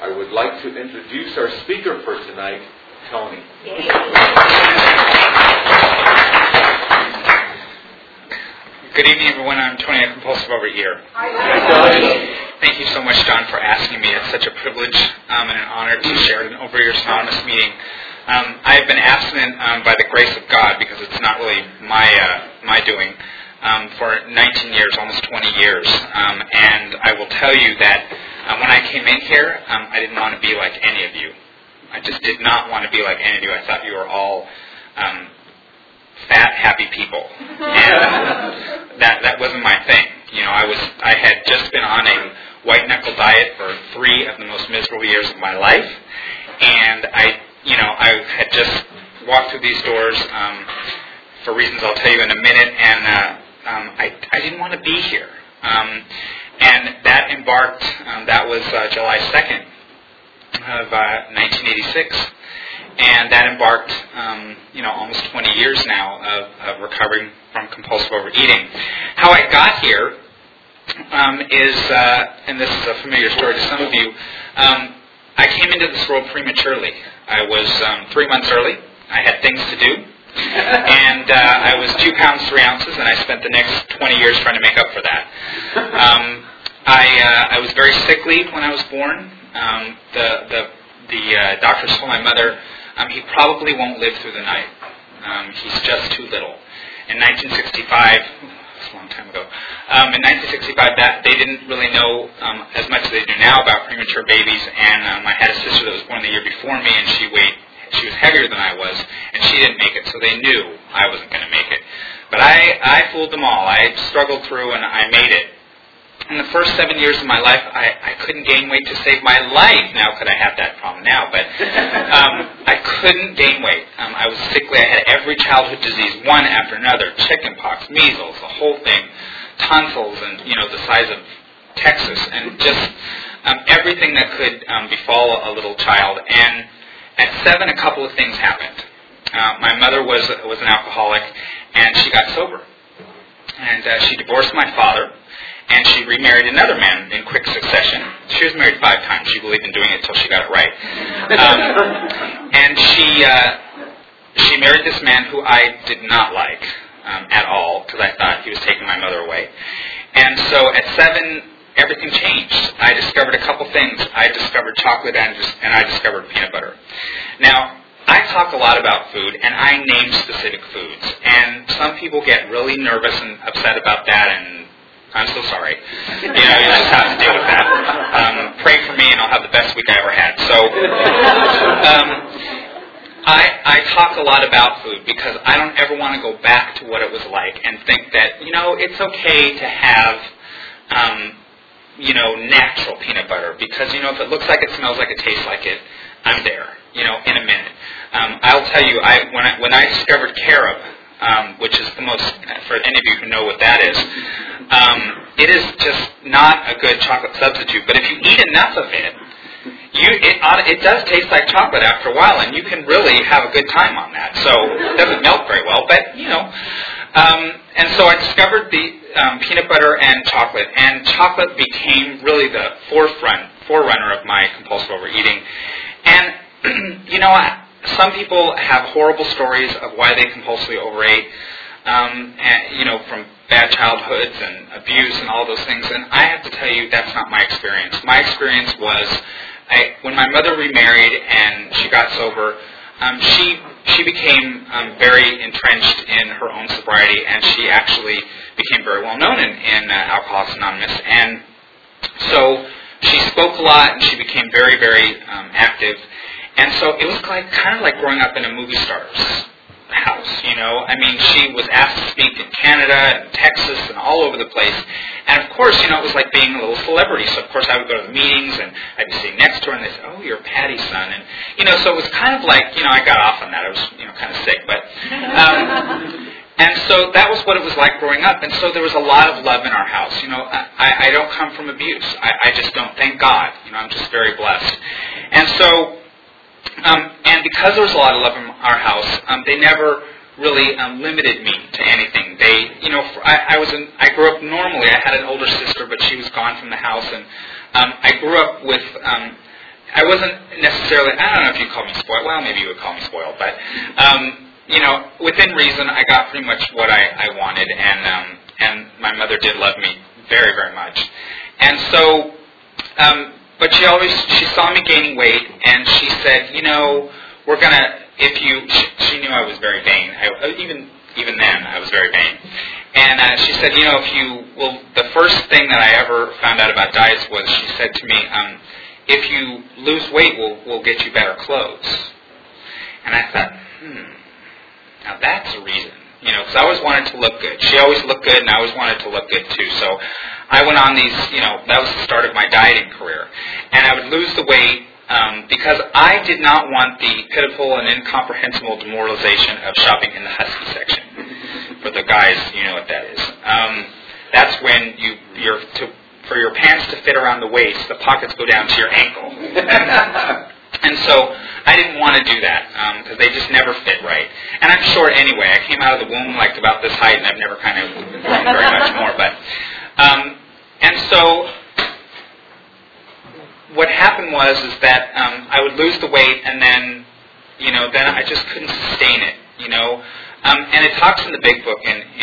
I would like to introduce our speaker for tonight, Tony. Good evening, everyone. I'm Tony, a compulsive overeater. Thank you so much, John, for asking me. It's such a privilege and an honor to share at an Overeaters Anonymous meeting. I have been abstinent by the grace of God, because it's not really my doing, for 19 years, almost 20 years. And I will tell you that when I came in here, I didn't want to be like any of you. I just did not want to be like any of you. I thought you were all fat, happy people, and that wasn't my thing. You know, I had just been on a white knuckle diet for 3 of the most miserable years of my life, and I had just walked through these doors for reasons I'll tell you in a minute, and I didn't want to be here. And that embarked. That was July 2nd of 1986. And that embarked, almost 20 years now of recovering from compulsive overeating. How I got here is, and this is a familiar story to some of you, I came into this world prematurely. I was 3 months early. I had things to do. And I was 2 pounds 3 ounces, and I spent the next 20 years trying to make up for that. I was very sickly when I was born. The doctors told my mother, he probably won't live through the night. He's just too little. In 1965, that's a long time ago, in 1965, they didn't really know as much as they do now about premature babies, and I had a sister that was born the year before me, and she was heavier than I was, and she didn't make it, so they knew I wasn't going to make it. But I fooled them all. I struggled through, and I made it. In the first 7 years of my life, I couldn't gain weight to save my life. Now, could I have that problem now? But I couldn't gain weight. I was sickly. I had every childhood disease, one after another: chickenpox, measles, the whole thing, tonsils, and the size of Texas, and just everything that could befall a little child. And at 7, a couple of things happened. My mother was an alcoholic, and she got sober, and she divorced my father. And she remarried another man in quick succession. She was married 5 times. She believed in doing it until she got it right. And she married this man who I did not like at all, because I thought he was taking my mother away. And so at 7, everything changed. I discovered a couple things. I discovered chocolate, and I discovered peanut butter. Now, I talk a lot about food, and I name specific foods. And some people get really nervous and upset about that, and I'm so sorry. You just have to deal with that. Pray for me, and I'll have the best week I ever had. So, I talk a lot about food because I don't ever want to go back to what it was like and think that, it's okay to have, natural peanut butter, because, if it looks like it, smells like it, tastes like it, I'm there, in a minute. I'll tell you, when I discovered carob, which is the most, for any of you who know what that is, it is just not a good chocolate substitute. But if you eat enough of it, it does taste like chocolate after a while, and you can really have a good time on that. So it doesn't melt very well, but and so I discovered the peanut butter and chocolate became really the forerunner of my compulsive overeating. And some people have horrible stories of why they compulsively overate, from bad childhoods and abuse and all those things. And I have to tell you, that's not my experience. My experience was, when my mother remarried and she got sober, she became very entrenched in her own sobriety, and she actually became very well known in Alcoholics Anonymous. And so she spoke a lot, and she became very, very active. And so it was kind of like growing up in a movie star's house, she was asked to speak in Canada and Texas and all over the place. And of course, it was like being a little celebrity. So of course I would go to the meetings, and I'd be sitting next to her, and they'd say, "Oh, you're Patty's son." And, so it was kind of like, I got off on that. I was, kind of sick. But, and so that was what it was like growing up. And so there was a lot of love in our house. I don't come from abuse. I just don't, thank God. I'm just very blessed. And so, and because there was a lot of love in our house, they never really limited me to anything. They, I grew up normally. I had an older sister, but she was gone from the house, and I grew up with I wasn't necessarily, I don't know if you call me spoiled. Well, maybe you would call me spoiled, but within reason, I got pretty much what I wanted, and my mother did love me very, very much. And so, but she saw me gaining weight, and she said, we're gonna, she knew I was very vain. Even then, I was very vain. And she said, the first thing that I ever found out about diets was, she said to me, if you lose weight, we'll get you better clothes. And I thought, now that's a reason. Because I always wanted to look good. She always looked good, and I always wanted to look good too. So I went on these, that was the start of my dieting career. And I would lose the weight because I did not want the pitiful and incomprehensible demoralization of shopping in the Husky section. For the guys, you know what that is. That's when for your pants to fit around the waist, the pockets go down to your ankle. And so I didn't want to do that because they just never fit right. And I'm short anyway. I came out of the womb like about this height, and I've never kind of grown very much more. But and so what happened was that I would lose the weight, and then then I just couldn't sustain it. And it talks in the big book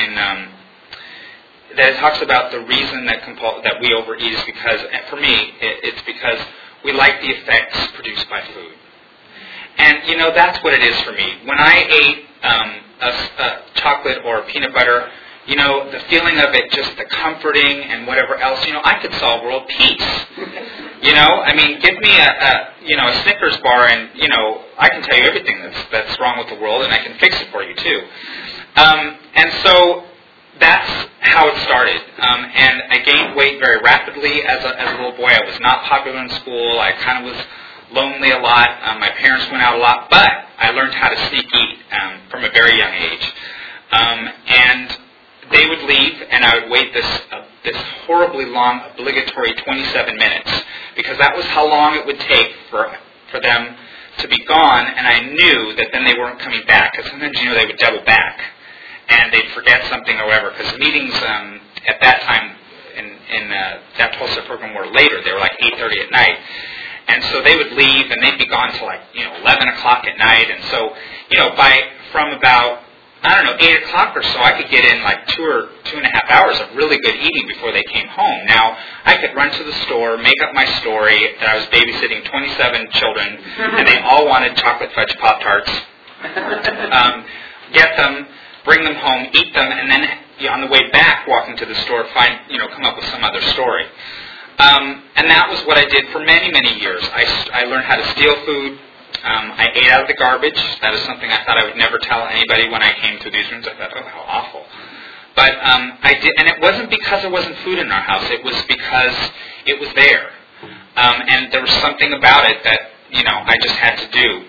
that it talks about the reason that we overeat is because, for me, it's because we like the effects produced by food. And, that's what it is for me. When I ate a chocolate or a peanut butter, the feeling of it, just the comforting and whatever else, I could solve world peace. Give me a Snickers bar and, I can tell you everything that's wrong with the world, and I can fix it for you too. And so that's how it started. And I gained weight very rapidly as a little boy. I was not popular in school. I kind of was lonely a lot. My parents went out a lot, but I learned how to sneak eat from a very young age. And they would leave, and I would wait this horribly long, obligatory 27 minutes, because that was how long it would take for them to be gone, and I knew that then they weren't coming back, because sometimes, they would double back, and they'd forget something or whatever, because meetings at that time in that Tulsa program were later. They were like 8:30 at night. And so they would leave, and they'd be gone till 11 o'clock at night, and so, from about 8 o'clock or so, I could get in like 2 or 2.5 hours of really good eating before they came home. Now, I could run to the store, make up my story that I was babysitting 27 children, and they all wanted chocolate fudge Pop-Tarts. Get them, bring them home, eat them, and then on the way back, walking to the store, come up with some other story. And that was what I did for many, many years. I learned how to steal food. I ate out of the garbage. That is something I thought I would never tell anybody when I came to these rooms. I thought, oh, how awful. But I did, and it wasn't because there wasn't food in our house. It was because it was there. And there was something about it that, I just had to do.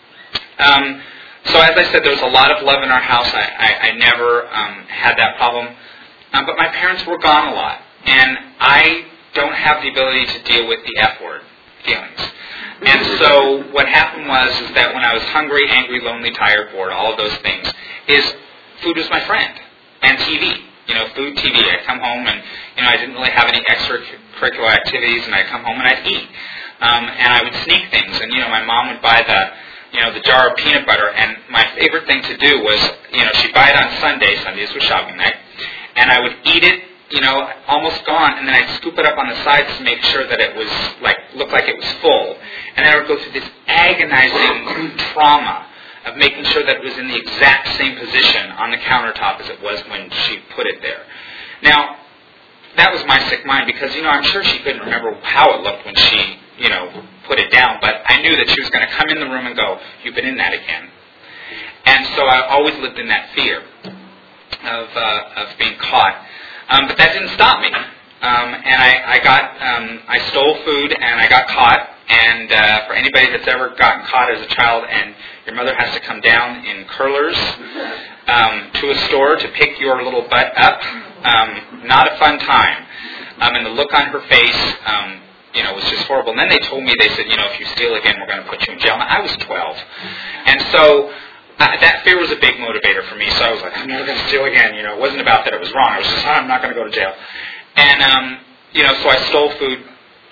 So as I said, there was a lot of love in our house. I never had that problem. But my parents were gone a lot. And I don't have the ability to deal with the F word feelings. And so what happened was that when I was hungry, angry, lonely, tired, bored, all of those things, food was my friend. And TV. Food, TV. I'd come home and, I didn't really have any extracurricular activities, and I'd come home and I'd eat. And I would sneak things. And, my mom would buy the jar of peanut butter, and my favorite thing to do was, she'd buy it on Sunday. Sundays was shopping night. And I would eat it, almost gone, and then I'd scoop it up on the sides to make sure that it was, looked like it was full. And then I would go through this agonizing trauma of making sure that it was in the exact same position on the countertop as it was when she put it there. Now, that was my sick mind, because, I'm sure she couldn't remember how it looked when she, put it down, but I knew that she was going to come in the room and go, "You've been in that again." And so I always lived in that fear of being caught. But that didn't stop me. And I stole food, and I got caught. And for anybody that's ever gotten caught as a child, and your mother has to come down in curlers to a store to pick your little butt up, not a fun time. And the look on her face, was just horrible. And then they told me, they said, if you steal again, we're going to put you in jail. Now, I was 12. And so that fear was a big motivator for me. So I was like, I'm never going to steal again. It wasn't about that it was wrong. I was just, I'm not going to go to jail. And, so I stole food.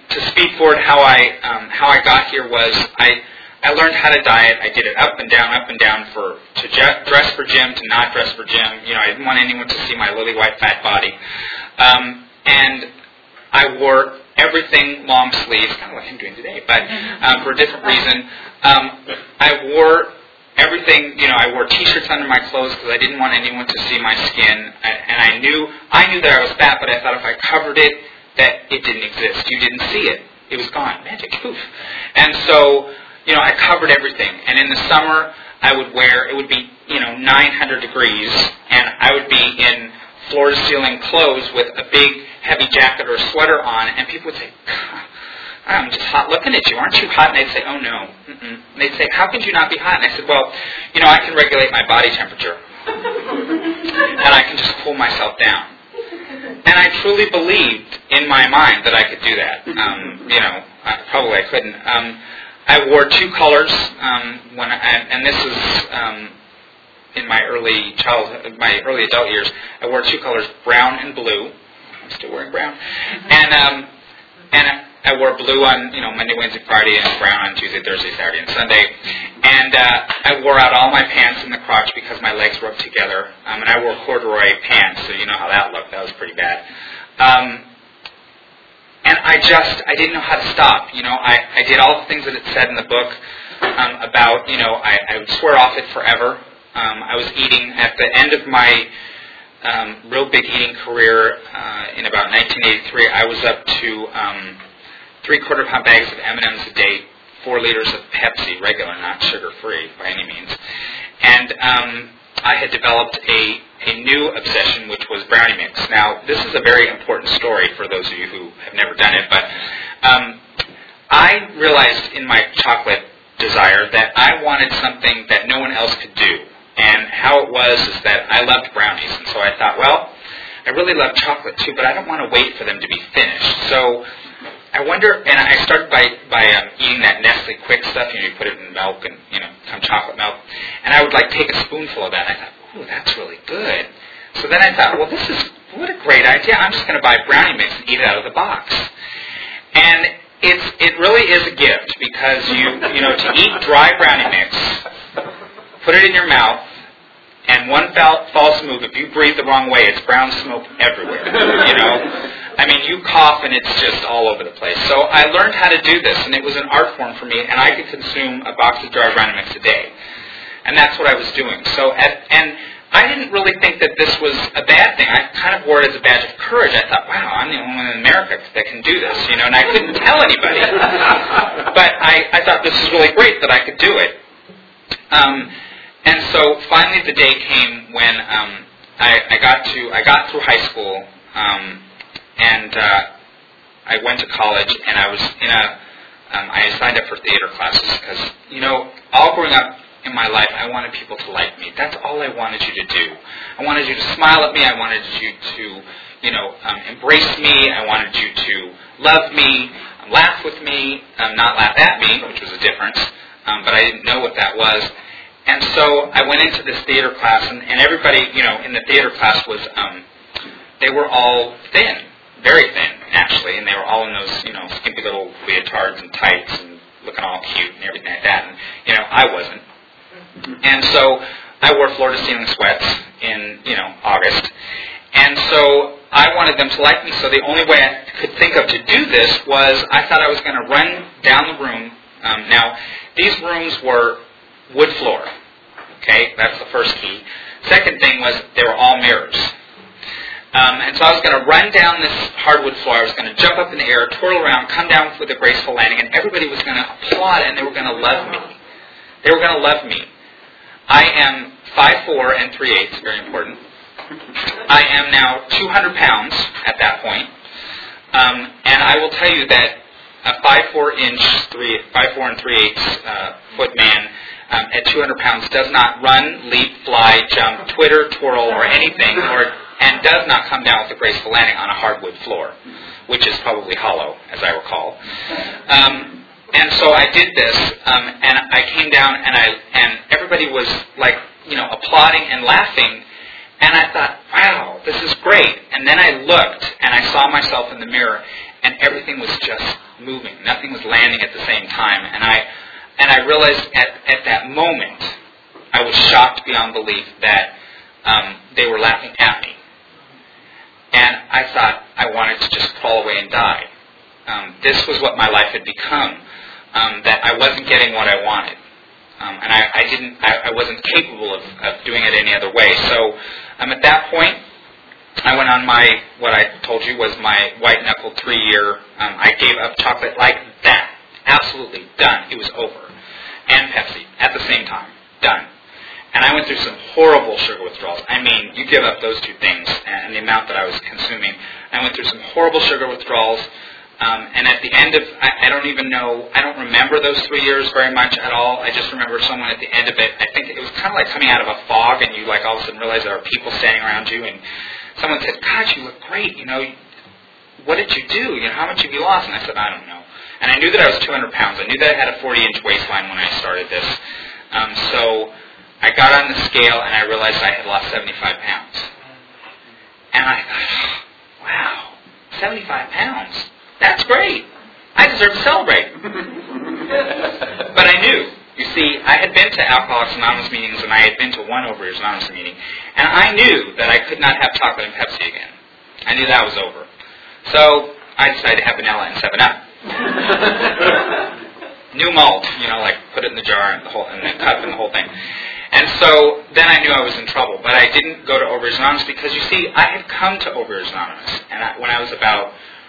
to speed forward, how I got here was I learned how to diet. I did it up and down, to dress for gym, to not dress for gym. I didn't want anyone to see my lily white fat body. And I wore everything long sleeves, kind of like I'm doing today, but for a different reason. I wore everything, I wore T-shirts under my clothes because I didn't want anyone to see my skin. And I knew that I was fat, but I thought if I covered it, that it didn't exist. You didn't see it. It was gone. Magic. Poof. And so, I covered everything. And in the summer, I would wear, it would be, 900 degrees, and I would be in floor-to-ceiling clothes with a big, heavy jacket or sweater on, and people would say, I'm just hot looking at you. Aren't you hot? And they'd say, oh, no. Mm-mm. And they'd say, how could you not be hot? And I said, well, I can regulate my body temperature. And I can just cool myself down. And I truly believed in my mind that I could do that. Probably I couldn't. I wore two colors and this is in my early adult years. I wore two colors, brown and blue. I'm still wearing brown. And I wore blue on Monday, Wednesday, Friday, and brown on Tuesday, Thursday, Saturday, and Sunday. And I wore out all my pants in the crotch because my legs rubbed together. And I wore corduroy pants, so you know how that looked. That was pretty bad. And I didn't know how to stop. I did all the things that it said in the book about, I would swear off it forever. I was eating at the end of my real big eating career in about 1983. I was up to 3/4 pound bags of M&Ms a day, 4 liters of Pepsi, regular, not sugar-free by any means. And I had developed a new obsession, which was brownie mix. Now, this is a very important story for those of you who have never done it, but I realized in my chocolate desire that I wanted something that no one else could do. And how it was is that I loved brownies, and so I thought, well, I really love chocolate too, but I don't want to wait for them to be finished. So I wonder, and I started by eating that Nestle Quick stuff. You put it in milk and some chocolate milk, and I would take a spoonful of that. And I thought, ooh, that's really good. So then I thought, well, what a great idea. I'm just going to buy brownie mix and eat it out of the box. And it really is a gift because to eat dry brownie mix, put it in your mouth, and one false move, if you breathe the wrong way, it's brown smoke everywhere. I mean, you cough and it's just all over the place. So I learned how to do this, and it was an art form for me, and I could consume a box of dry brownie mix a day. And that's what I was doing. So, and I didn't really think that this was a bad thing. I kind of wore it as a badge of courage. I thought, wow, I'm the only one in America that can do this, and I couldn't tell anybody. But I thought this was really great that I could do it. And so finally the day came when I got through high school, and I went to college, and I was I signed up for theater classes because, all growing up in my life, I wanted people to like me. That's all I wanted you to do. I wanted you to smile at me. I wanted you to, embrace me. I wanted you to love me, laugh with me, not laugh at me, which was a difference, but I didn't know what that was. And so I went into this theater class, and everybody, in the theater class was, they were all thin, very thin, actually, and they were all in those, skimpy little leotards and tights and looking all cute and everything like that, and, I wasn't. And so I wore floor-to-ceiling sweats in, August. And so I wanted them to like me, so the only way I could think of to do this was I thought I was going to run down the room. Now, these rooms were wood floor. Okay, that's the first key. Second thing was they were all mirrors. And so I was going to run down this hardwood floor. I was going to jump up in the air, twirl around, come down with a graceful landing, and everybody was going to applaud, and they were going to love me. They were going to love me. I am 5'4" and 3/8, very important. I am now 200 pounds at that point. And I will tell you that a 5'4" and 3/8 foot man at 200 pounds does not run, leap, fly, jump, twitter, twirl, or anything, and does not come down with a graceful landing on a hardwood floor, which is probably hollow, as I recall. And so I did this, and I came down, and everybody was applauding and laughing, and I thought, wow, this is great. And then I looked, and I saw myself in the mirror, and everything was just moving. Nothing was landing at the same time. And I realized at that moment, I was shocked beyond belief that they were laughing at me. And I thought I wanted to just crawl away and die. This was what my life had become, that I wasn't getting what I wanted. And I wasn't capable of doing it any other way. So at that point, I went on what I told you was my white-knuckle 3-year, I gave up chocolate like that. Absolutely done. It was over. And Pepsi at the same time. Done. And I went through some horrible sugar withdrawals. I mean, you give up those two things and the amount that I was consuming. I went through some horrible sugar withdrawals. And at the end of, I don't remember those 3 years very much at all. I just remember someone at the end of it, I think it was kind of like coming out of a fog and you like all of a sudden realize there are people standing around you and someone said, "God, you look great, what did you do? How much have you lost?" And I said, "I don't know." And I knew that I was 200 pounds. I knew that I had a 40-inch waistline when I started this. So I got on the scale and I realized I had lost 75 pounds. And I thought, wow, 75 pounds. That's great. I deserve to celebrate. But I knew. You see, I had been to Alcoholics Anonymous meetings and I had been to one Overeaters Anonymous meeting. And I knew that I could not have chocolate and Pepsi again. I knew that was over. So I decided to have vanilla and 7-Up. New malt, like put it in the jar and the cup and the whole thing. And so then I knew I was in trouble. But I didn't go to Overeaters Anonymous because, you see, I had come to Overeaters Anonymous when I was about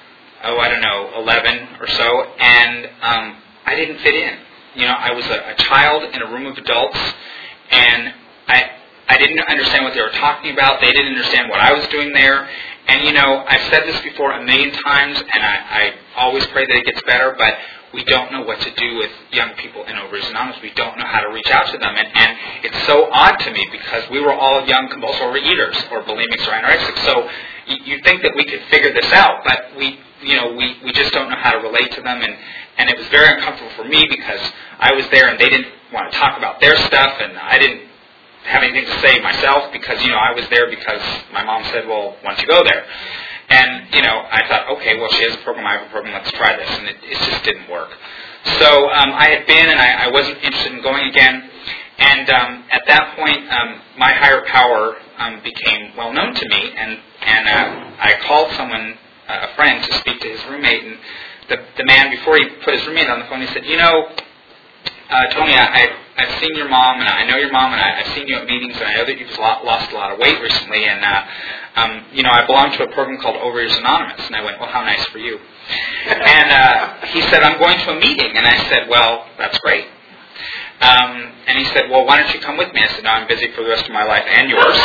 11 or so, and I didn't fit in. I was a child in a room of adults, and I didn't understand what they were talking about. They didn't understand what I was doing there. And, I've said this before a million times, and I always pray that it gets better, but we don't know what to do with young people in Overeaters Anonymous. We don't know how to reach out to them. And it's so odd to me because we were all young compulsive overeaters or bulimics or anorexics. So you think that we could figure this out, but we just don't know how to relate to them. And it was very uncomfortable for me because I was there and they didn't want to talk about their stuff, and I didn't have anything to say myself because, I was there because my mom said, "Well, why don't you go there?" And, I thought, okay, well, she has a program, I have a program, let's try this. And it just didn't work. So I had been, and I wasn't interested in going again. And at that point, my higher power became well known to me. And I called someone, a friend, to speak to his roommate. And the man, before he put his roommate on the phone, he said, Tony, I've seen your mom, and I know your mom, and I've seen you at meetings, and I know that you've lost a lot of weight recently, and I belong to a program called Overeaters Anonymous. And I went, "Well, how nice for you." And he said, "I'm going to a meeting." And I said, "Well, that's great." And he said, "Well, why don't you come with me?" I said, "No, I'm busy for the rest of my life and yours."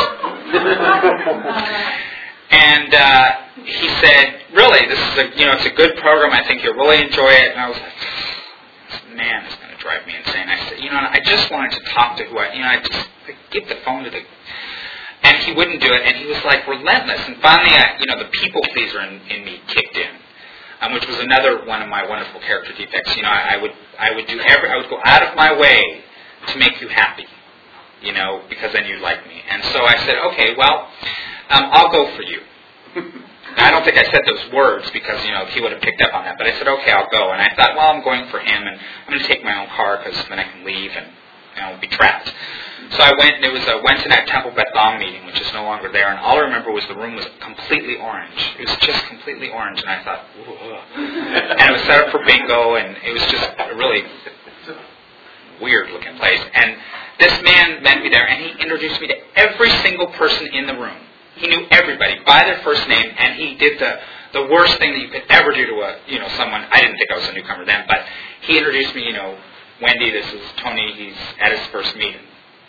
And he said, "Really, this is it's a good program. I think you'll really enjoy it." And I was like, "Man, it's going to drive me insane." I said, I just wanted to talk to I just give the phone to the. And he wouldn't do it, and he was like relentless. And finally, the people pleaser in me kicked in, which was another one of my wonderful character defects. I would go out of my way to make you happy, because then you'd like me. And so I said, "Okay, well, I'll go for you." I don't think I said those words because, he would have picked up on that. But I said, "Okay, I'll go." And I thought, well, I'm going for him, and I'm going to take my own car because then I can leave and be trapped. So I went, and it was a Wednesday night Temple Beth Thom meeting, which is no longer there. And all I remember was the room was completely orange. It was just completely orange. And I thought, ooh. And it was set up for bingo, and it was just a really weird-looking place. And this man met me there, and he introduced me to every single person in the room. He knew everybody by their first name, and he did the worst thing that you could ever do to someone. I didn't think I was a newcomer then, but he introduced me, "Wendy, this is Tony. He's at his first meeting."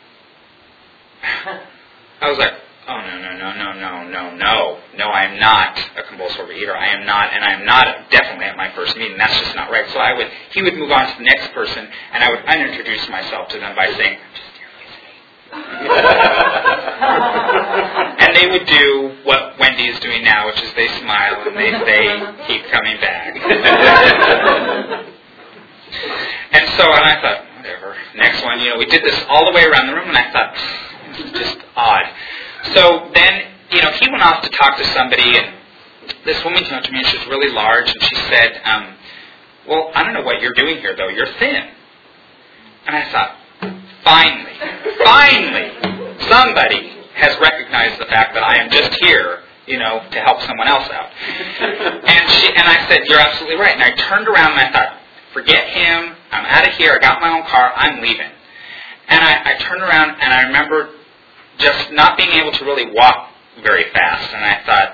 I was like, "Oh, no, I am not a compulsive overeater. I am not, and I am not definitely at my first meeting. That's just not right." So he would move on to the next person, and I would unintroduce myself to them by saying, "I'm just here visiting." And they would do what Wendy is doing now, which is they smile and they keep coming back. And I thought, whatever. Next one, we did this all the way around the room, and I thought, this is just odd. So then, he went off to talk to somebody, and this woman came up to me, and she was really large, and she said, well, I don't know what you're doing here, though. You're thin. And I thought, finally, somebody has recognized the fact that I am just here, to help someone else out. And I said, you're absolutely right. And I turned around and I thought, forget him. I'm out of here. I got my own car. I'm leaving. And I turned around and I remember just not being able to really walk very fast. And I thought,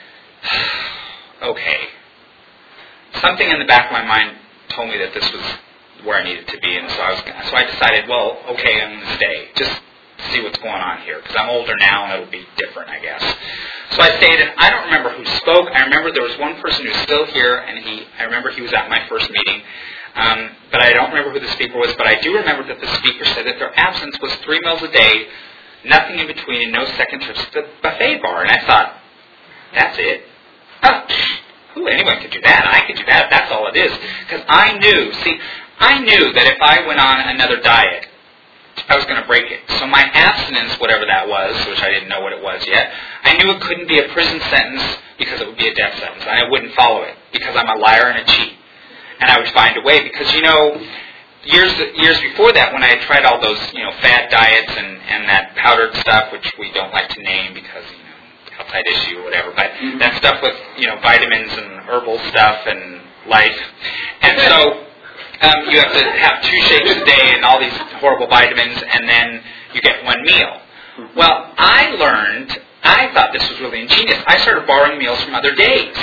okay. Something in the back of my mind told me that this was where I needed to be. And so I decided, well, okay, I'm going to stay. Just see what's going on here. Because I'm older now and it'll be different, I guess. So I stayed, and I don't remember who spoke. I remember there was one person who's still here, and I remember he was at my first meeting. But I don't remember who the speaker was, but I do remember that the speaker said that their absence was 3 meals a day, nothing in between, and no second trips to the buffet bar. And I thought, that's it? Anyone could do that. I could do that. That's all it is. Because I knew that if I went on another diet, I was going to break it. So my abstinence, whatever that was, which I didn't know what it was yet, I knew it couldn't be a prison sentence because it would be a death sentence. And I wouldn't follow it because I'm a liar and a cheat. And I would find a way because, years before that when I had tried all those, fad diets and that powdered stuff, which we don't like to name because, outside issue or whatever, but that stuff with, vitamins and herbal stuff and life. And so you have to have 2 shakes a day and all these horrible vitamins, and then you get 1 meal. Well, I thought this was really ingenious. I started borrowing meals from other days.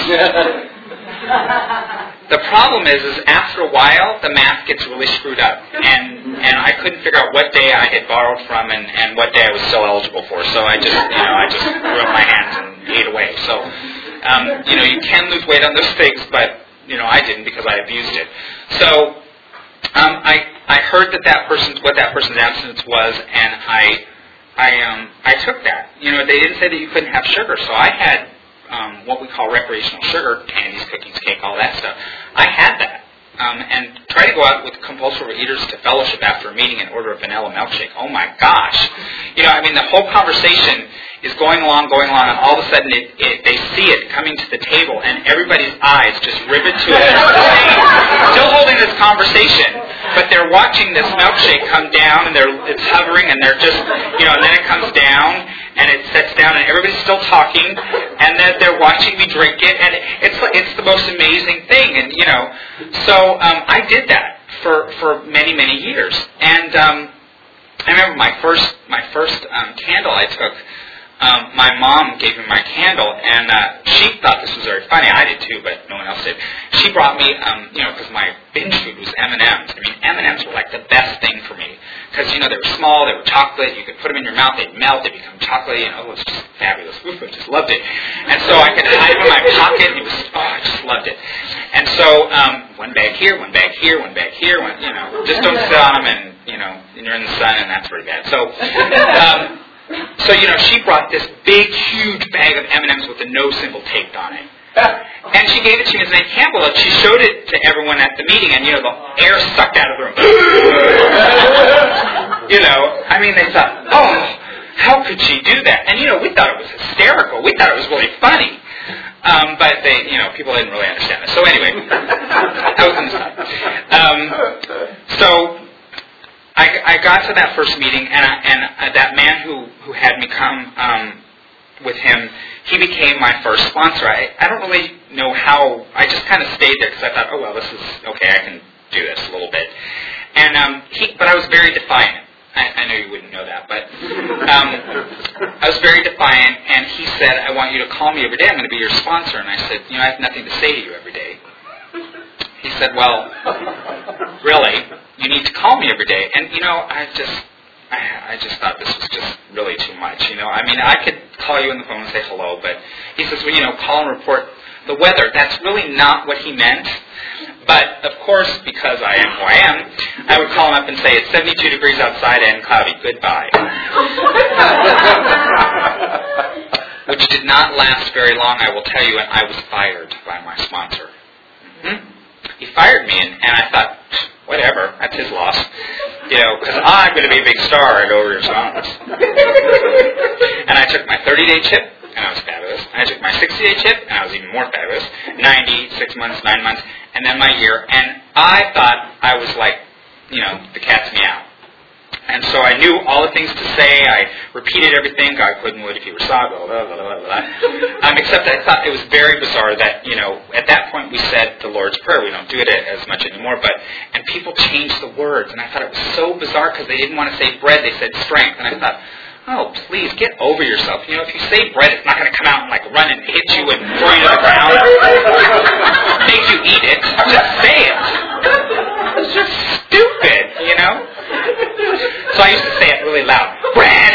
The problem is after a while, the math gets really screwed up. And I couldn't figure out what day I had borrowed from and what day I was still eligible for. So I just threw up my hands and ate away. So, you can lose weight on those things, but, I didn't because I abused it. So, I heard what that person's abstinence was, and I took that. They didn't say that you couldn't have sugar, so I had what we call recreational sugar, candies, cookies, cake, all that stuff. I had that. And try to go out with compulsory eaters to fellowship after a meeting and order a vanilla milkshake. Oh my gosh. The whole conversation is going along, and all of a sudden they see it coming to the table, and everybody's eyes just rivet to it. Still holding this conversation, but they're watching this milkshake come down, and it's hovering, and they're just, and then it comes down, and it sets down, and everybody's still talking, and then they're watching me drink it, and it's the most amazing thing, and so I did that for many, many years, and I remember my first candle I took. My mom gave me my candle, and she thought this was very funny. I did too, but no one else did. She brought me, because my binge food was M&Ms. M&Ms were like the best thing for me. Because, they were small, they were chocolate, you could put them in your mouth, they'd melt, they'd become chocolate, it was just fabulous. Oof, I just loved it. And so I could hide them in my pocket, and I just loved it. And so, 1 bag here, 1 bag here, 1 bag here, just don't sit on them, and, you're in the sun, and that's pretty bad. So, she brought this big, huge bag of M&Ms with a no symbol taped on it. And she gave it to me as an example. And she showed it to everyone at the meeting, and, the air sucked out of the room. They thought, oh, how could she do that? And, we thought it was hysterical. We thought it was really funny. But people didn't really understand it. So anyway, that was in the side. So I got to that first meeting, and that man who had me come with him, he became my first sponsor. I don't really know how. I just kind of stayed there because I thought, oh well, this is okay. I can do this a little bit. And but I was very defiant. I know you wouldn't know that, but I was very defiant. And he said, I want you to call me every day. I'm going to be your sponsor. And I said, I have nothing to say to you every day. He said, well, really? You need to call me every day. And, I just thought this was just really too much. I could call you on the phone and say hello, but he says, well, call and report the weather. That's really not what he meant. But, of course, because I am who I am, I would call him up and say, it's 72 degrees outside and cloudy. Goodbye. Which did not last very long, I will tell you, and I was fired by my sponsor. Mm-hmm. He fired me, and I thought, whatever, that's his loss. Because I'm going to be a big star at Over Your Songs. And I took my 30-day chip, and I was fabulous. I I took my 60-day chip, and I was even more fabulous. 90, 6 months, 9 months, and then my year. And I thought I was like, the cat's meow. And so I knew all the things to say. I repeated everything. God couldn't would if he were saw, blah, blah, blah, blah, blah. Except I thought it was very bizarre that, at that point we said the Lord's Prayer. We don't do it as much anymore. And people changed the words. And I thought it was so bizarre because they didn't want to say bread. They said strength. And I thought, oh, please, get over yourself. If you say bread, it's not going to come out and run and hit you and throw you to the ground. Make you eat it. Just say it. It's just stupid, So I used to say it really loud. Bread!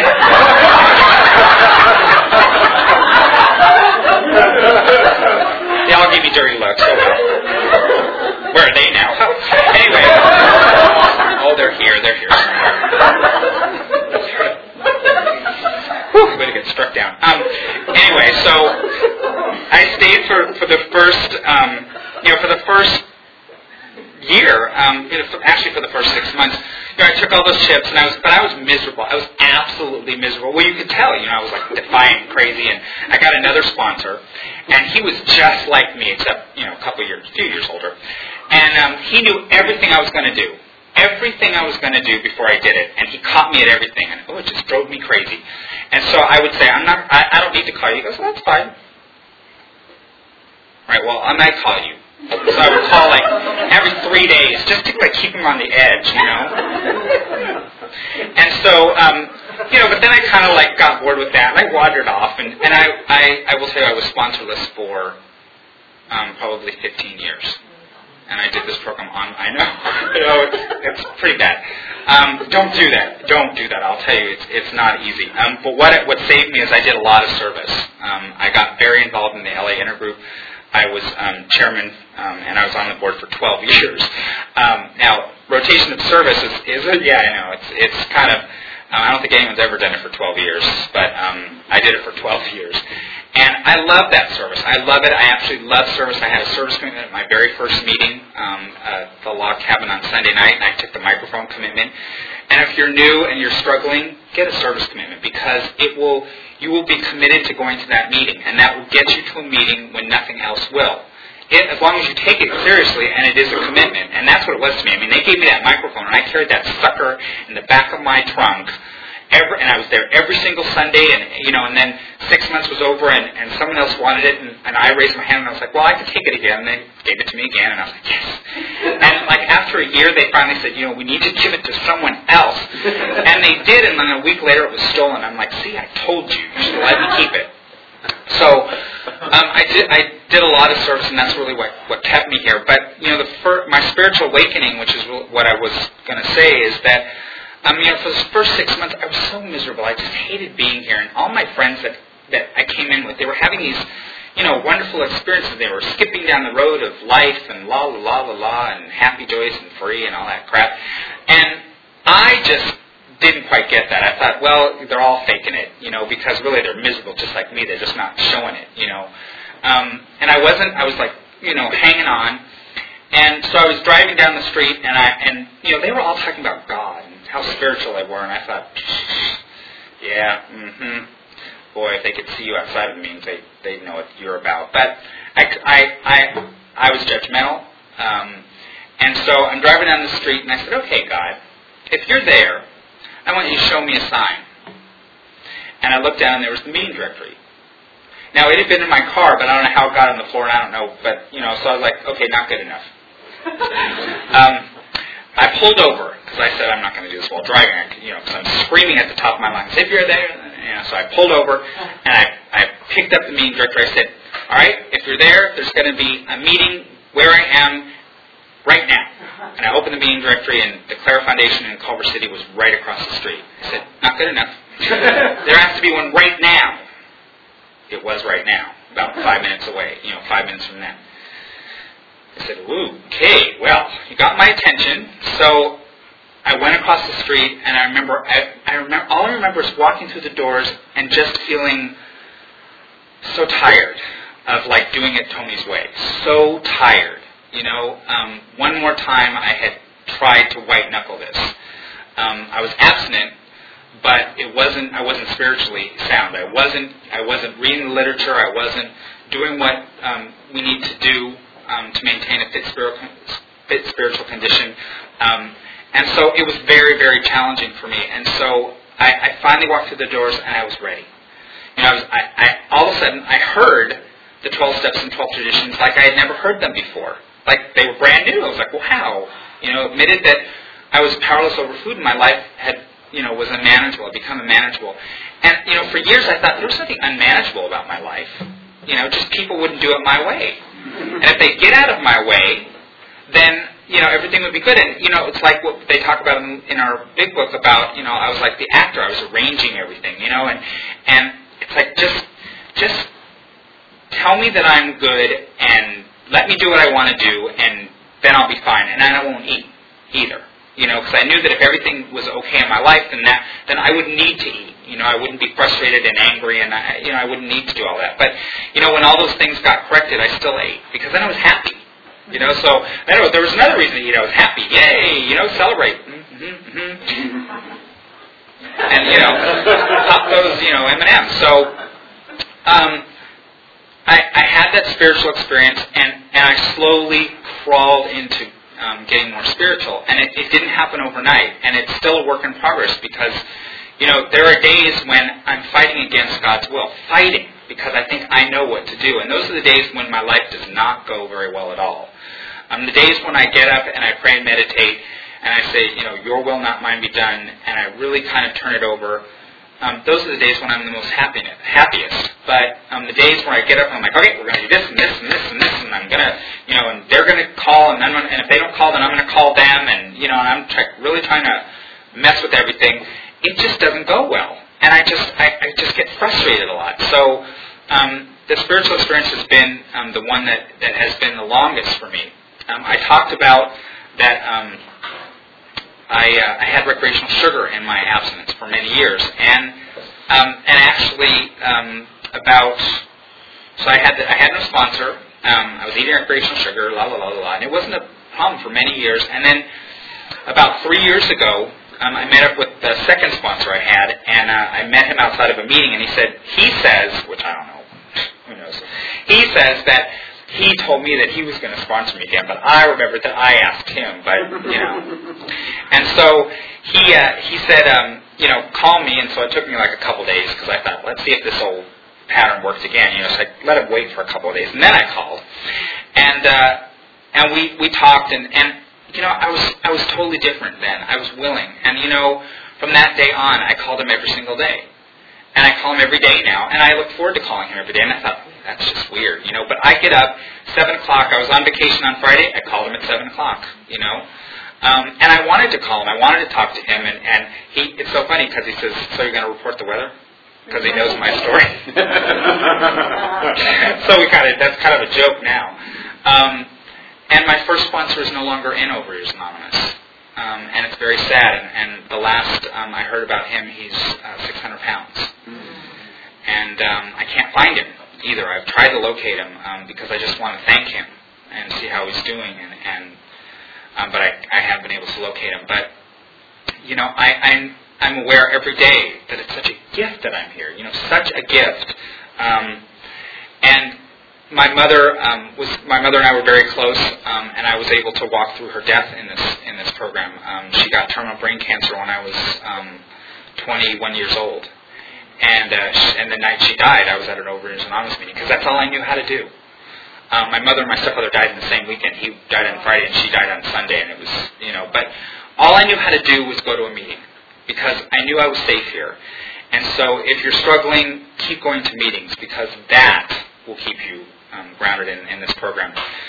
They all gave me dirty looks. Oh well. Where are they now? Anyway. Oh, they're here. They're here somewhere. Way to get struck down. Anyway, so I stayed for the first year, actually for the first 6 months. I took all those chips, but I was miserable. I was absolutely miserable. Well, you could tell, I was defiant and crazy, and I got another sponsor, and he was just like me, except, a few years older. And he knew everything I was going to do. Everything I was going to do before I did it, and he caught me at everything, and it just drove me crazy. And so I would say, I don't need to call you. He goes, well, that's fine. Right, well, I might call you. So I would call every 3 days just to keep him on the edge, And so, but then I kind of got bored with that, and I wandered off, and I will say I was sponsorless for probably 15 years. And I did this program I know, it's pretty bad. Don't do that. Don't do that. I'll tell you, it's not easy. But what saved me is I did a lot of service. I got very involved in the LA Intergroup. I was chairman, and I was on the board for 12 years. Now, rotation of service is yeah, I know, it's kind of, I don't think anyone's ever done it for 12 years, but I did it for 12 years. And I love that service. I love it. I absolutely love service. I had a service commitment at my very first meeting, the log cabin on Sunday night, and I took the microphone commitment. And if you're new and you're struggling, get a service commitment, because you will be committed to going to that meeting, and that will get you to a meeting when nothing else will. As long as you take it seriously, and it is a commitment. And that's what it was to me. I mean, they gave me that microphone, and I carried that sucker in the back of my trunk. And I was there every single Sunday, and then 6 months was over, and someone else wanted it, and I raised my hand, and I was like, well, I can take it again. And they gave it to me again, and I was like, yes. And after a year, they finally said, we need to give it to someone else. And they did, and then a week later, it was stolen. I'm like, see, I told you. You should let me keep it. So I did a lot of service, and that's really what kept me here. But my spiritual awakening, which is what I was going to say, is that for the first 6 months, I was so miserable. I just hated being here, and all my friends that I came in with, they were having these wonderful experiences. They were skipping down the road of life and la la la la la and happy, joyous, and free and all that crap. And I just didn't quite get that. I thought, well, they're all faking it, because really they're miserable just like me. They're just not showing it, And I wasn't. I was hanging on. And so I was driving down the street, and they were all talking about God and how spiritual they were, and I thought, yeah, boy, if they could see you outside of the meetings, they'd know what you're about. But I was judgmental, and so I'm driving down the street, and I said, okay, God, if you're there, I want you to show me a sign. And I looked down, and there was the meeting directory. Now, it had been in my car, but I don't know how it got on the floor, and I don't know, but, so I was like, okay, not good enough. I pulled over, because I said I'm not going to do this while driving, because I'm screaming at the top of my lungs, if you're there, so I pulled over, and I picked up the meeting directory. I said, all right, if you're there, there's going to be a meeting where I am right now. And I opened the meeting directory, and the Clara Foundation in Culver City was right across the street. I said, not good enough. There has to be one right now. It was right now, about 5 minutes away, 5 minutes from then. I said, ooh, okay, well, you got my attention. So I went across the street, and I remember, all I remember is walking through the doors and just feeling so tired of doing it Tony's way. So tired. One more time I had tried to white knuckle this. I was abstinent, but I wasn't spiritually sound. I wasn't reading the literature. I wasn't doing what we need to do to maintain a fit spiritual condition. And so it was very, very challenging for me. And so I finally walked through the doors and I was ready. All of a sudden I heard the 12 steps and 12 traditions like I had never heard them before. Like they were brand new. I was like, wow. Admitted that I was powerless over food and my life had, was unmanageable. It become unmanageable. And, for years I thought there was something unmanageable about my life. Just people wouldn't do it my way. And if they get out of my way, then, everything would be good. And, it's like what they talk about in our big book about, I was like the actor. I was arranging everything, and it's like, just tell me that I'm good and let me do what I want to do and then I'll be fine. And I won't eat either, because I knew that if everything was okay in my life, then I wouldn't need to eat. I wouldn't be frustrated and angry, and I wouldn't need to do all that. But, when all those things got corrected, I still ate because then I was happy. So anyway, there was another reason to eat. I was happy. Yay! Celebrate. And pop those M&Ms. So I had that spiritual experience, and I slowly crawled into getting more spiritual. And it didn't happen overnight, and it's still a work in progress because there are days when I'm fighting against God's will, fighting because I think I know what to do. And those are the days when my life does not go very well at all. The days when I get up and I pray and meditate and I say, your will, not mine be done, and I really kind of turn it over, those are the days when I'm the most happiest. But the days where I get up and I'm like, okay, we're going to do this and this and this and this, and I'm going to, and they're going to call, and if they don't call, then I'm going to call them, and, and I'm really trying to mess with everything. It just doesn't go well. And I just get frustrated a lot. So the spiritual experience has been the one that has been the longest for me. I talked about that I had recreational sugar in my abstinence for many years. And actually so I had no sponsor. I was eating recreational sugar, and it wasn't a problem for many years. And then about 3 years ago, I met up with the second sponsor I had, and I met him outside of a meeting, and he says, which I don't know, who knows, he says that he told me that he was going to sponsor me again, but I remembered that I asked him, but, And so he said, call me, and so it took me like a couple days, because I thought, let's see if this old pattern works again, so I let him wait for a couple of days, and then I called, and we talked, and I was totally different then. I was willing. And, from that day on, I called him every single day. And I call him every day now. And I look forward to calling him every day. And I thought, that's just weird, But I get up 7 o'clock. I was on vacation on Friday. I called him at 7 o'clock, And I wanted to call him. I wanted to talk to him. And it's so funny because he says, so you're going to report the weather? Because he knows my story. So that's kind of a joke now. And my first sponsor is no longer in Overeaters Anonymous. And it's very sad. And the last I heard about him, he's 600 pounds. And I can't find him either. I've tried to locate him because I just want to thank him and see how he's doing. But I haven't been able to locate him. But, I'm aware every day that it's such a gift that I'm here. Such a gift. And my mother and I were very close, and I was able to walk through her death in this program. She got terminal brain cancer when I was 21 years old, and the night she died, I was at an Overeaters Anonymous meeting because that's all I knew how to do. My mother and my stepfather died in the same weekend. He died on Friday, and she died on Sunday, and it was But all I knew how to do was go to a meeting because I knew I was safe here. And so, if you're struggling, keep going to meetings because that will keep you grounded in this program.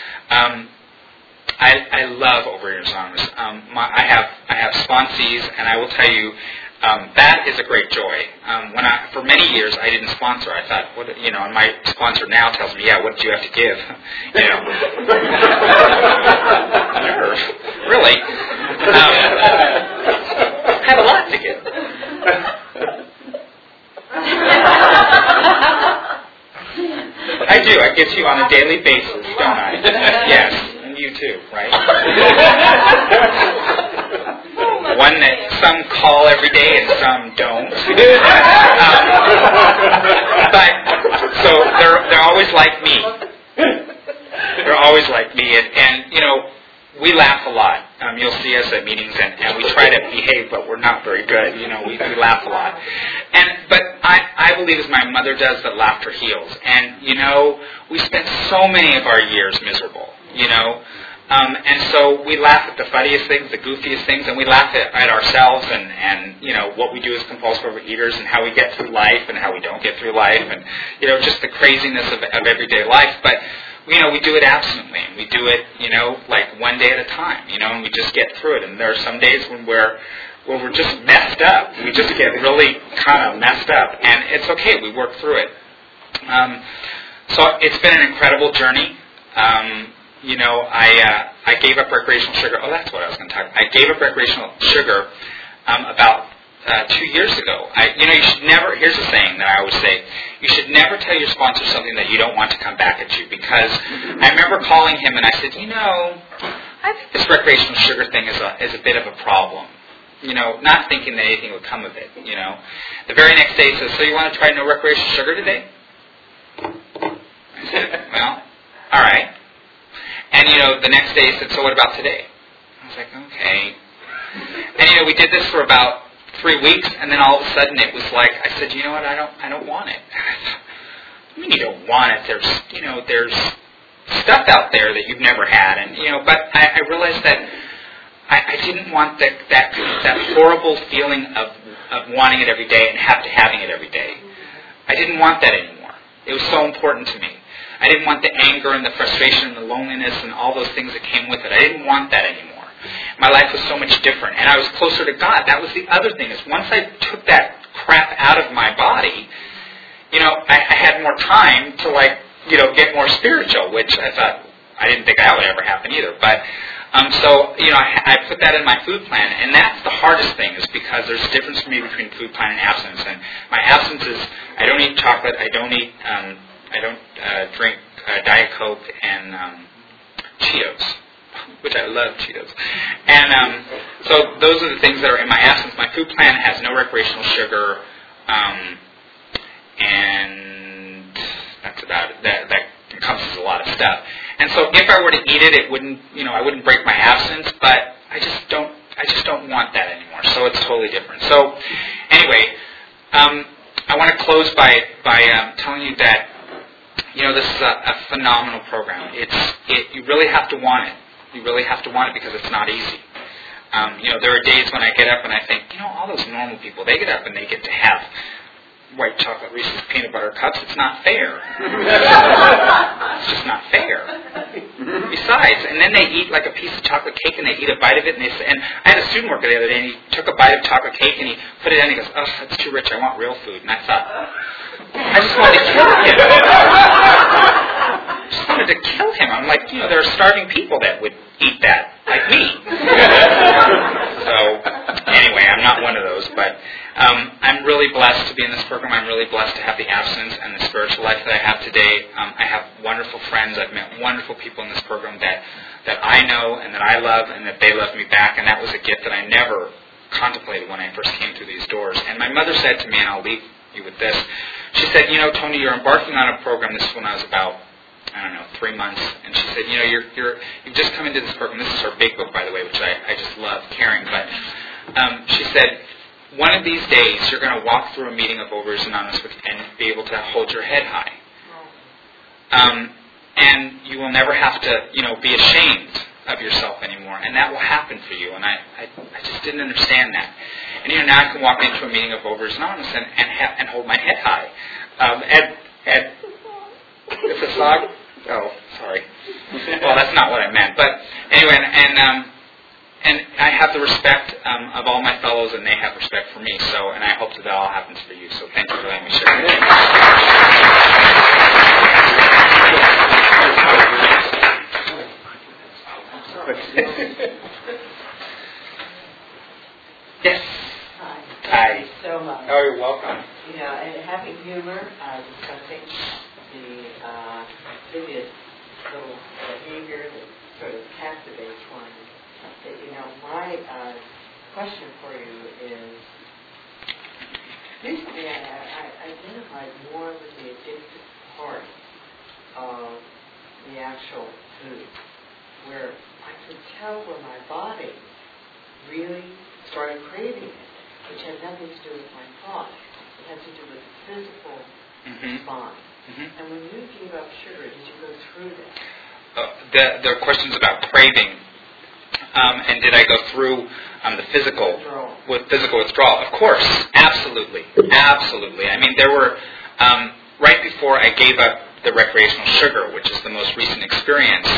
I love Overeaters Anonymous. I have sponsees, and I will tell you that is a great joy. For many years I didn't sponsor. I thought, and my sponsor now tells me, what did you have to give? Really, I have a lot to give. I do. I give to you on a daily basis, don't I? Yes, and you too, right? some call every day and some don't. But so they're always like me. They're always like me, and you know, we laugh a lot. You'll see us at meetings, and we try to behave, but we're not very good. You know, we laugh a lot. But I believe, as my mother does, that laughter heals. And you know, we spent so many of our years miserable. You know. And so we laugh at the funniest things, the goofiest things, and we laugh at ourselves and you know, what we do as compulsive overeaters and how we get through life and how we don't get through life and, you know, just the craziness of everyday life. But, you know, we do it absently, and we do it, you know, like one day at a time, you know, and we just get through it. And there are some days when we're just messed up. We just get really kind of messed up, and it's okay. We work through it. So it's been an incredible journey. You know, I gave up recreational sugar. Oh, that's what I was going to talk about. I gave up recreational sugar about 2 years ago. You know, you should never, here's a saying that I always say, you should never tell your sponsor something that you don't want to come back at you. Because I remember calling him and I said, you know, I think this recreational sugar thing is a bit of a problem. You know, not thinking that anything would come of it, you know. The very next day he says, so you want to try no recreational sugar today? I said, well, all right. And, you know, the next day he said, so what about today? I was like, okay. And, you know, we did this for about 3 weeks, and then all of a sudden it was like, I said, you know what, I don't want it. I mean, you don't want it. There's stuff out there that you've never had. And, you know, but I realized that I didn't want that horrible feeling of wanting it every day and having it every day. I didn't want that anymore. It was so important to me. I didn't want the anger and the frustration and the loneliness and all those things that came with it. I didn't want that anymore. My life was so much different, and I was closer to God. That was the other thing, is once I took that crap out of my body, you know, I had more time to, like, you know, get more spiritual, which I thought, I didn't think that would ever happen either. But so, you know, I put that in my food plan, and that's the hardest thing, is because there's a difference for me between food plan and abstinence. And my abstinence is, I don't eat chocolate, I don't drink Diet Coke and Cheetos, which I love Cheetos. And so those are the things that are in my abstinence. My food plan has no recreational sugar, and that's about it. That encompasses a lot of stuff. And so if I were to eat it, it wouldn't, you know, I wouldn't break my abstinence, but I just don't want that anymore. So it's totally different. So anyway, I want to close by telling you that, you know, this is a phenomenal program. You really have to want it. You really have to want it, because it's not easy. You know, there are days when I get up and I think, you know, all those normal people, they get up and they get to have white chocolate Reese's peanut butter cups. It's not fair. It's just not fair. Besides, and then they eat like a piece of chocolate cake and they eat a bite of it, and I had a student worker the other day and he took a bite of chocolate cake and he put it in and he goes, oh, that's too rich, I want real food. And I thought, I just wanted to kill him. I just wanted to kill him. I'm like, you know, there are starving people that would eat that, like me. So, anyway, I'm not one of those, but I'm really blessed to be in this program. I'm really blessed to have the abstinence and the spiritual life that I have today. I have wonderful friends. I've met wonderful people in this program that I know and that I love, and that they love me back, and that was a gift that I never contemplated when I first came through these doors. And my mother said to me, and I'll leave you with this, she said, you know, Tony, you're embarking on a program. This is when I was about, I don't know, 3 months. And she said, you know, you've just come into this program. This is her big book, by the way, which I just love carrying. But she said, one of these days you're going to walk through a meeting of Overeaters Anonymous and be able to hold your head high. And you will never have to, you know, be ashamed of yourself anymore. And that will happen for you. And I just didn't understand that. And, you know, now I can walk into a meeting of Overeaters Anonymous and hold my head high. At the song? Oh, sorry. Well, that's not what I meant. But anyway, and I have the respect of all my fellows, and they have respect for me. So, and I hope that all happens for you. So, thank you for letting me share. Yes. Hi. Hi. Thank you so much. Oh, you're welcome. You know, and having humor, discussing the previous little behavior that sort of captivates one. That, you know, my question for you is, recently I identified more with the addictive part of the actual food, where I could tell where my body really started craving it, which had nothing to do with my thought. It had to do with the physical response. And when you gave up sugar, did you go through that? The questions about craving, and did I go through the physical withdrawal? Of course, absolutely. I mean, there were right before I gave up the recreational sugar, which is the most recent experience.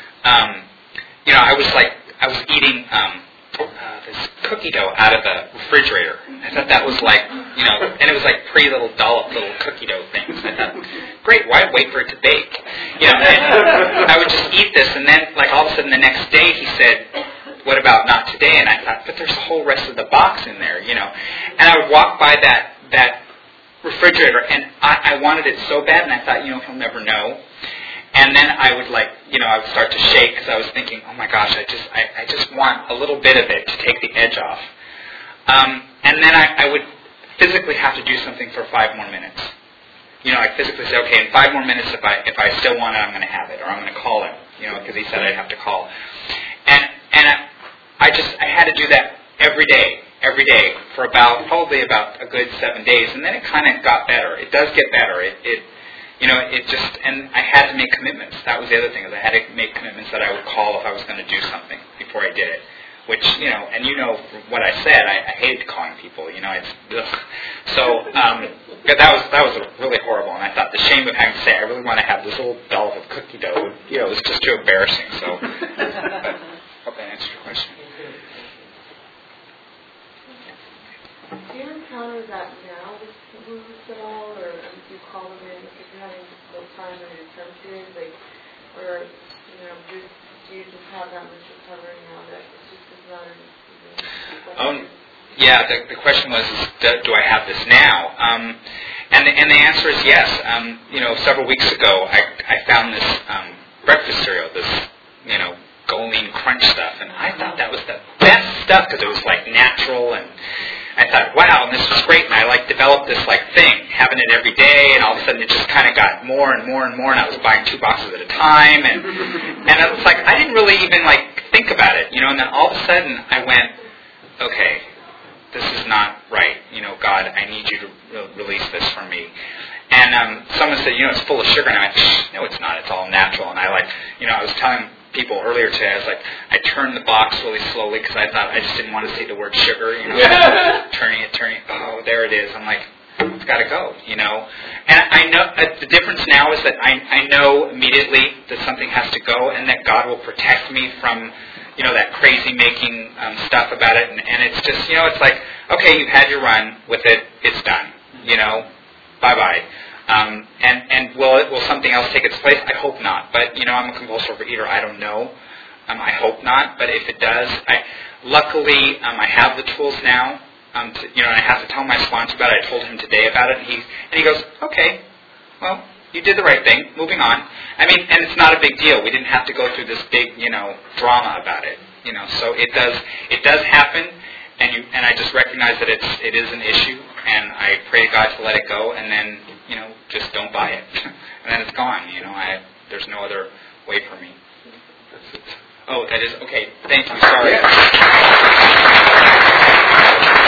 I was eating this cookie dough out of the refrigerator. I thought that was like, and it was like pretty little dollop little cookie dough things. I thought, great, why wait for it to bake? And I would just eat this, and then like all of a sudden the next day he said, what about not today? And I thought, but there's a whole rest of the box in there, And I would walk by that refrigerator, and I wanted it so bad, and I thought, he'll never know. And then I would I would start to shake because I was thinking, oh my gosh, I just want a little bit of it to take the edge off. And then I would physically have to do something for 5 more minutes. I physically say, okay, in 5 more minutes, if I still want it, I'm going to have it, or I'm going to call him, because he said I'd have to call. And I had to do that every day for probably about a good 7 days, and then it kind of got better. It does get better. And I had to make commitments. That was the other thing, is I had to make commitments that I would call if I was going to do something before I did it. Which, and what I said, I hated calling people, it's, ugh. So, that was really horrible, and I thought the shame of having to say, I really want to have this little dollop of cookie dough, it was just too embarrassing, so. Hope that answers your question. Do you encounter that now with groups at all, or do you call them in if you're having difficult time in your cemetery, or do you just have that much recovery now that it's just not an yeah, the question was, do I have this now? And the answer is yes. Several weeks ago, I found this breakfast cereal, this Goleen Crunch stuff, and I thought that was the best stuff because it was like natural, and I thought, wow, this was great, and I developed this thing, having it every day, and all of a sudden it just kind of got more and more and more, and I was buying 2 boxes at a time, and it was like I didn't really even think about it, and then all of a sudden I went, okay, this is not right, God, I need you to release this from me. And someone said, it's full of sugar, and I went, no, it's not, it's all natural, and I was telling people earlier today, I was like, I turned the box really slowly because I thought I just didn't want to see the word sugar, turning it, oh, there it is. I'm like, it's got to go, And I know, the difference now is that I know immediately that something has to go and that God will protect me from, that crazy making stuff about it. And it's just, it's like, okay, you've had your run with it, it's done, bye-bye. And will something else take its place? I hope not. But, I'm a compulsive overeater. I don't know. I hope not. But if it does, luckily, I have the tools now. And I have to tell my sponsor about it. I told him today about it. And he goes, okay, well, you did the right thing. Moving on. And it's not a big deal. We didn't have to go through this big, drama about it. So it does happen. And I just recognize that it is an issue. And I pray to God to let it go. And then, just don't buy it. And then it's gone, there's no other way for me. Oh, that is, okay, thank you, sorry.